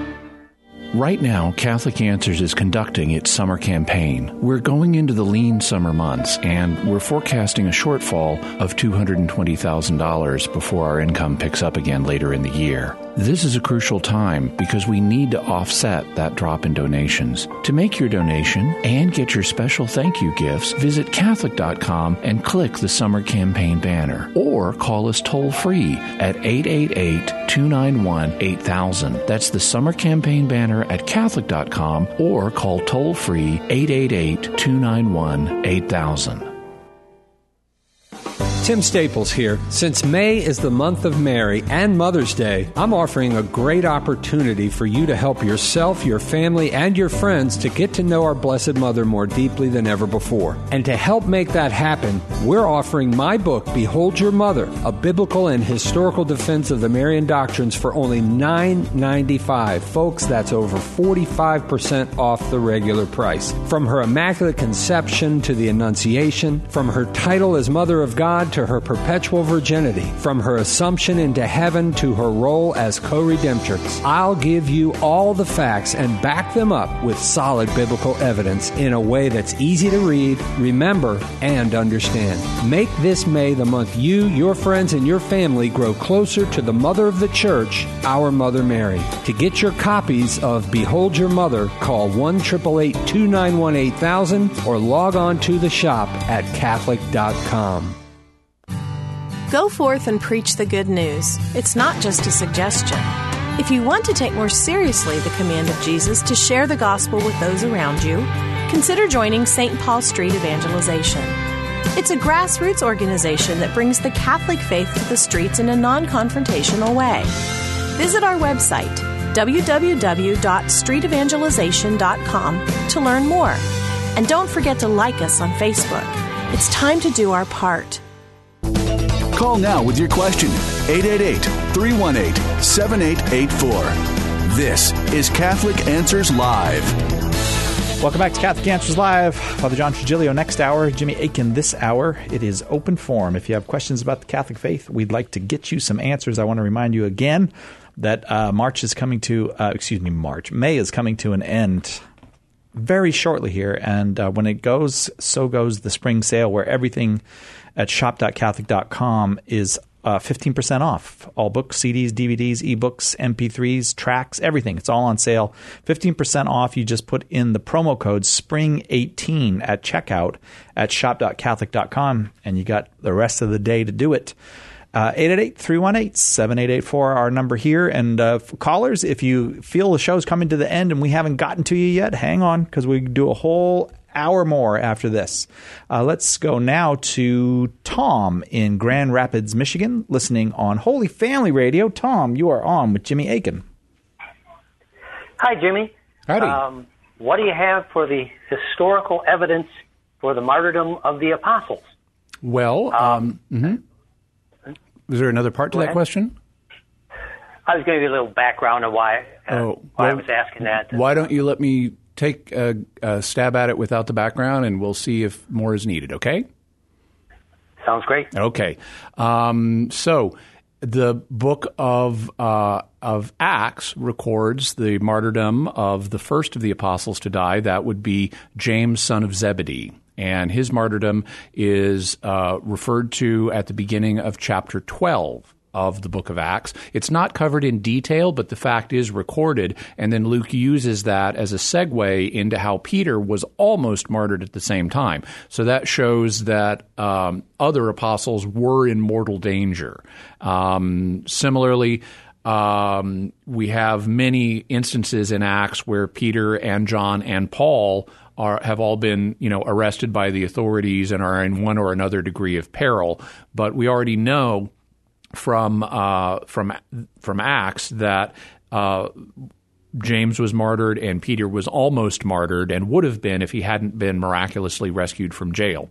Right now, Catholic Answers is conducting its summer campaign. We're going into the lean summer months, and we're forecasting a shortfall of two hundred twenty thousand dollars before our income picks up again later in the year. This is a crucial time because we need to offset that drop in donations. To make your donation and get your special thank you gifts, visit Catholic dot com and click the summer campaign banner, or call us toll-free at eight eight eight, two nine one, eight thousand. That's the summer campaign banner at Catholic dot com, or call toll-free eight eight eight, two nine one, eight thousand. Tim Staples here. Since May is the month of Mary and Mother's Day, I'm offering a great opportunity for you to help yourself, your family, and your friends to get to know our Blessed Mother more deeply than ever before. And to help make that happen, we're offering my book, Behold Your Mother, a biblical and historical defense of the Marian doctrines for only nine dollars and ninety-five cents. Folks, that's over forty-five percent off the regular price. From her Immaculate Conception to the Annunciation, from her title as Mother of God to her perpetual virginity, from her assumption into heaven to her role as co-redemptrix, I'll give you all the facts and back them up with solid biblical evidence in a way that's easy to read, remember, and understand. Make this May the month you, your friends, and your family grow closer to the Mother of the Church, our Mother Mary. To get your copies of Behold Your Mother, call one eight eight eight, two nine one, eight thousand or log on to the shop at Catholic dot com. Go forth and preach the good news. It's not just a suggestion. If you want to take more seriously the command of Jesus to share the gospel with those around you, consider joining Saint Paul Street Evangelization. It's a grassroots organization that brings the Catholic faith to the streets in a non-confrontational way. Visit our website, w w w dot street evangelization dot com, to learn more. And don't forget to like us on Facebook. It's time to do our part. Call now with your question, eight eight eight, three one eight, seven eight eight four. This is Catholic Answers Live. Welcome back to Catholic Answers Live. Father John Trigilio next hour, Jimmy Akin this hour. It is open forum. If you have questions about the Catholic faith, we'd like to get you some answers. I want to remind you again that uh, March is coming to, uh, excuse me, March, May is coming to an end. very shortly here. And uh, when it goes, so goes the spring sale, where everything at shop dot catholic dot com is uh, fifteen percent off. All books, C Ds, D V Ds, ebooks, M P threes, tracks, everything. It's all on sale. fifteen percent off. You just put in the promo code spring eighteen at checkout at shop dot catholic dot com, and you got the rest of the day to do it. Uh, eight eight eight, three one eight, seven eight eight four, our number here. And uh, callers, if you feel the show's coming to the end and we haven't gotten to you yet, hang on, because we do a whole hour more after this. Uh, let's go now to Tom in Grand Rapids, Michigan, listening on Holy Family Radio. Tom, you are on with Jimmy Akin. Hi, Jimmy. Howdy. Um, what do you have for the historical evidence for the martyrdom of the apostles? Well, um, mm-hmm. Was there another part to that question? I was going to give you a little background on why, uh, oh, why well, I was asking that. Why don't you let me take a, a stab at it without the background, and we'll see if more is needed, okay? Sounds great. Okay. Um, so the book of uh, of Acts records the martyrdom of the first of the apostles to die. That would be James, son of Zebedee. And his martyrdom is uh, referred to at the beginning of chapter twelve of the book of Acts. It's not covered in detail, but the fact is recorded. And then Luke uses that as a segue into how Peter was almost martyred at the same time. So that shows that um, other apostles were in mortal danger. Um, similarly, um, we have many instances in Acts where Peter and John and Paul Are, have all been, you know, arrested by the authorities and are in one or another degree of peril. But we already know from uh, from from Acts that uh, James was martyred and Peter was almost martyred and would have been if he hadn't been miraculously rescued from jail.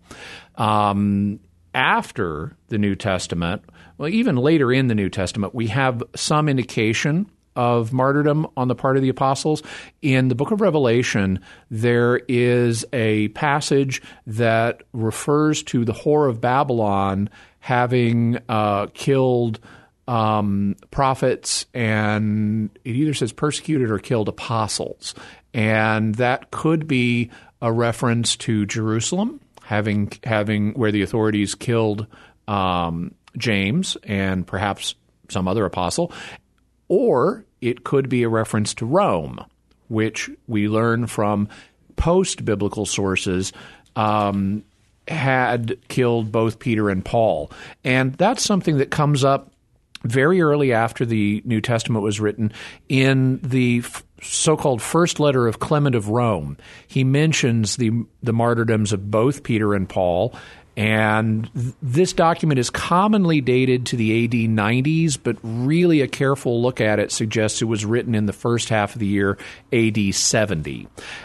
Um, after the New Testament, well, even later in the New Testament, we have some indication of martyrdom on the part of the apostles. In the book of Revelation, there is a passage that refers to the whore of Babylon having uh, killed um, prophets, and it either says persecuted or killed apostles. And that could be a reference to Jerusalem, having having where the authorities killed um, James and perhaps some other apostle. Or it could be a reference to Rome, which we learn from post-biblical sources um, had killed both Peter and Paul. And that's something that comes up very early after the New Testament was written in the f- so-called first letter of Clement of Rome. He mentions the the martyrdoms of both Peter and Paul. And th- this document is commonly dated to the A D nineties, but really a careful look at it suggests it was written in the first half of the year A D seventy.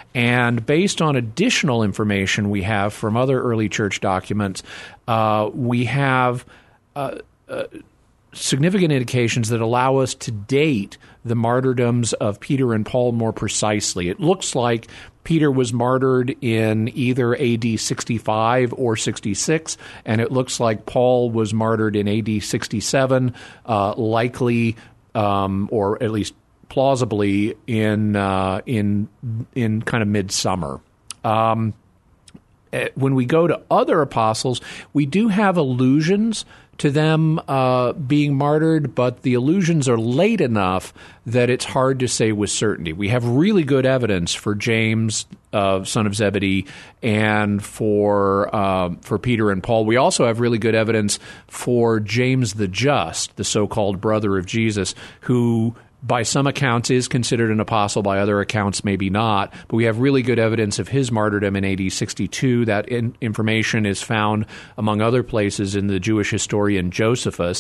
And based on additional information we have from other early church documents, uh, we have uh, uh, significant indications that allow us to date the martyrdoms of Peter and Paul more precisely. It looks like Peter was martyred in either A D sixty-five or sixty-six, and it looks like Paul was martyred in A D sixty-seven, uh, likely, um, or at least plausibly, in uh, in in kind of midsummer. Um, when we go to other apostles, we do have allusions to them uh, being martyred, but the allusions are late enough that it's hard to say with certainty. We have really good evidence for James, uh, son of Zebedee, and for uh, for Peter and Paul. We also have really good evidence for James the Just, the so-called brother of Jesus, who by some accounts is considered an apostle, by other accounts maybe not. But we have really good evidence of his martyrdom in A D sixty-two. That in- information is found, among other places, in the Jewish historian Josephus.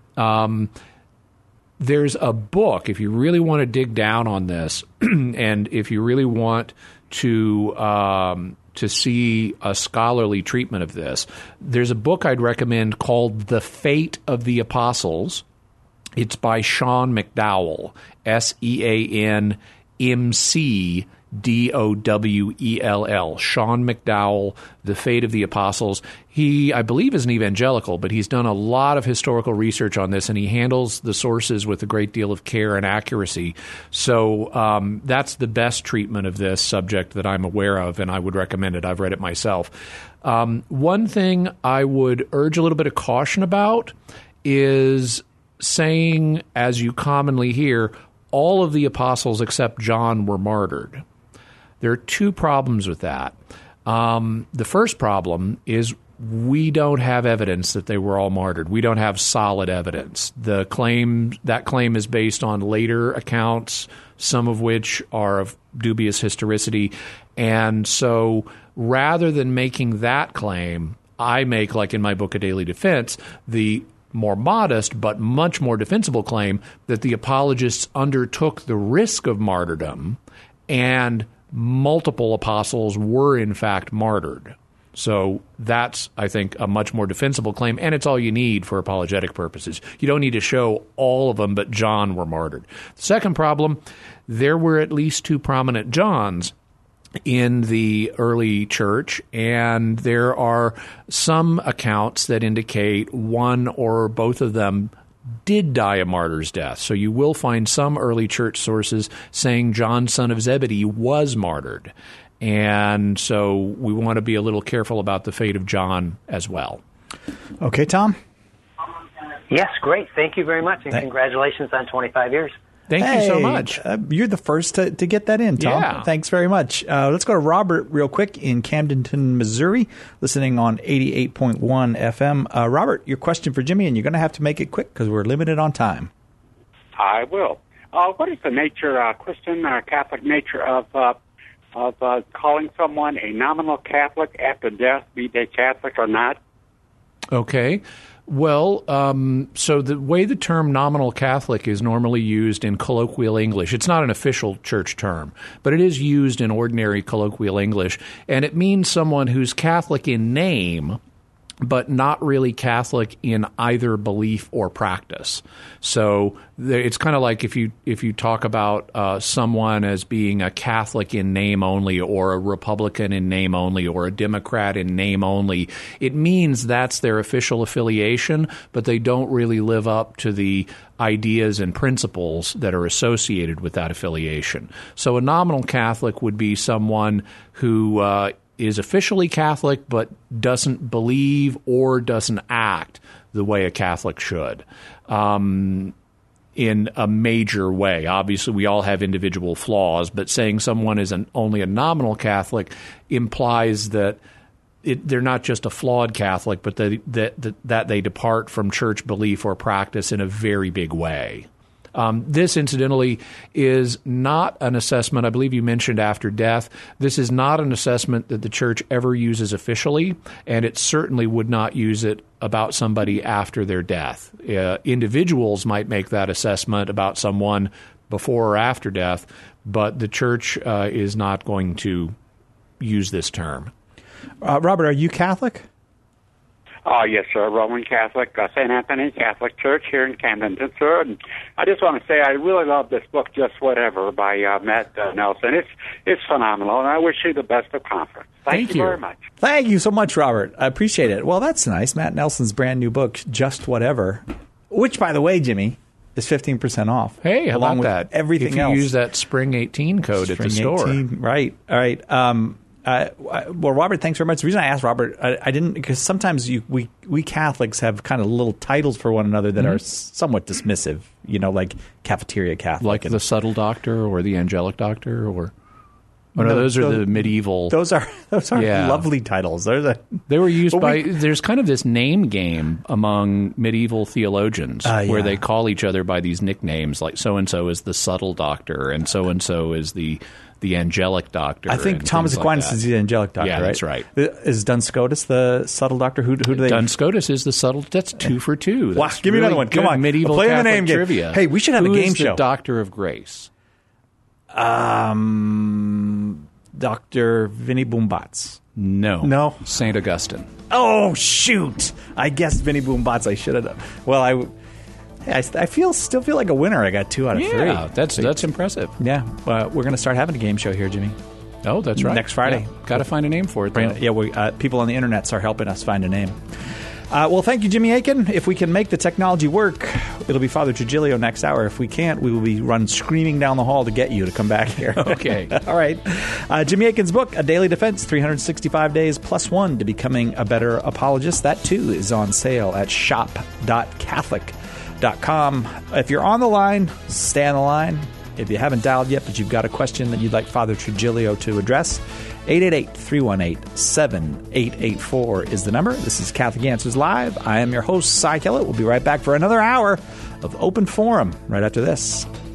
Um, there's a book, if you really want to dig down on this, and if you really want to um, to see a scholarly treatment of this, there's a book I'd recommend called The Fate of the Apostles. It's by Sean McDowell, S E A N M C D O W E L L, Sean McDowell, The Fate of the Apostles. He, I believe, is an evangelical, but he's done a lot of historical research on this, and he handles the sources with a great deal of care and accuracy. So um, that's the best treatment of this subject that I'm aware of, and I would recommend it. I've read it myself. Um, one thing I would urge a little bit of caution about is saying, as you commonly hear, all of the apostles except John were martyred. There are two problems with that. Um, the first problem is we don't have evidence that they were all martyred. We don't have solid evidence. The claim that claim is based on later accounts, some of which are of dubious historicity. And so rather than making that claim, I make, like in my book, A Daily Defense, the more modest but much more defensible claim that the apologists undertook the risk of martyrdom and multiple apostles were in fact martyred. So that's, I think, a much more defensible claim, and it's all you need for apologetic purposes. You don't need to show all of them, but John were martyred. The second problem, there were at least two prominent Johns in the early church, and there are some accounts that indicate one or both of them did die a martyr's death. So you will find some early church sources saying John, son of Zebedee, was martyred. And so we want to be a little careful about the fate of John as well. Okay, Tom? Yes, great. Thank you very much, and Thank- congratulations on twenty-five years. Thank hey, you so much. Uh, you're the first to, to get that in, Tom. Yeah. Thanks very much. Uh, let's go to Robert real quick in Camdenton, Missouri, listening on eighty-eight point one F M. Uh, Robert, your question for Jimmy, and you're going to have to make it quick because we're limited on time. I will. Uh, what is the nature, uh, Christian or Catholic nature of uh, of uh, calling someone a nominal Catholic after death, be they Catholic or not? Okay. Well, um, so the way the term nominal Catholic is normally used in colloquial English, it's not an official church term, but it is used in ordinary colloquial English, and it means someone who's Catholic in name, but not really Catholic in either belief or practice. So it's kind of like if you if you talk about uh, someone as being a Catholic in name only, or a Republican in name only, or a Democrat in name only, it means that's their official affiliation, but they don't really live up to the ideas and principles that are associated with that affiliation. So a nominal Catholic would be someone who uh, is officially Catholic but doesn't believe or doesn't act the way a Catholic should um, in a major way. Obviously, we all have individual flaws, but saying someone is an, only a nominal Catholic implies that it, they're not just a flawed Catholic, but that, that, that, that they depart from church belief or practice in a very big way. Um, this, incidentally, is not an assessment, I believe you mentioned after death. This is not an assessment that the church ever uses officially, and it certainly would not use it about somebody after their death. Uh, individuals might make that assessment about someone before or after death, but the church uh, is not going to use this term. Uh, Robert, are you Catholic? Oh, yes, sir. Roman Catholic, uh, Saint Anthony Catholic Church here in Camden, sir. And I just want to say I really love this book, Just Whatever, by uh, Matt uh, Nelson. It's it's phenomenal, and I wish you the best of conference. Thank, Thank you you very much. Thank you so much, Robert. I appreciate it. Well, that's nice. Matt Nelson's brand new book, Just Whatever, which, by the way, Jimmy, is fifteen percent off. Hey, how along about with that? everything if you else. use that Spring eighteen code Spring at the store. eighteen, right. All right. Um, Uh, well, Robert, thanks very much. The reason I asked Robert, I, I didn't because sometimes you, we we Catholics have kind of little titles for one another that Mhm. are somewhat dismissive. You know, like cafeteria Catholic, Like and, the subtle doctor or the angelic doctor, or oh, no, No, those are those- the medieval. Those are those are Yeah. lovely titles. Those are, They were used But by. we- There's kind of this name game among medieval theologians Uh, where yeah. they call each other by these nicknames, like so and so is the subtle doctor, and so and so is the the angelic doctor. I think and Thomas things like Aquinas that. is the angelic doctor. Yeah, right? that's right. Is Duns Scotus the subtle doctor? Who, who do they? Duns Scotus is the subtle. That's two for two. Wow, That's give me another really one. Come good on. medieval Play the Catholic name game. trivia. Hey, we should have a Who game is show. The Doctor of Grace. Um, Doctor Vinny Boombats. No, No? Saint Augustine. Oh shoot! I guessed Vinny Boombats. I should have done. Well, I. I, I feel still feel like a winner. I got two out of yeah, three. Yeah, that's that's impressive. Yeah, uh, we're going to start having a game show here, Jimmy. Oh, that's right. Next Friday. Yeah. Got to find a name for it, though. Yeah, we, uh, people on the internet are helping us find a name. Uh, well, thank you, Jimmy Akin. If we can make the technology work, it'll be Father Trigilio next hour. If we can't, we will be run screaming down the hall to get you to come back here. Okay. All right. Uh, Jimmy Akin's book, A Daily Defense, three hundred sixty-five Days Plus One to Becoming a Better Apologist. That, too, is on sale at shop dot catholic dot com. If you're on the line, stay on the line. If you haven't dialed yet, but you've got a question that you'd like Father Trigilio to address, eight eight eight, three one eight, seven eight eight four is the number. This is Catholic Answers Live. I am your host, Cy Kellett. We'll be right back for another hour of Open Forum right after this.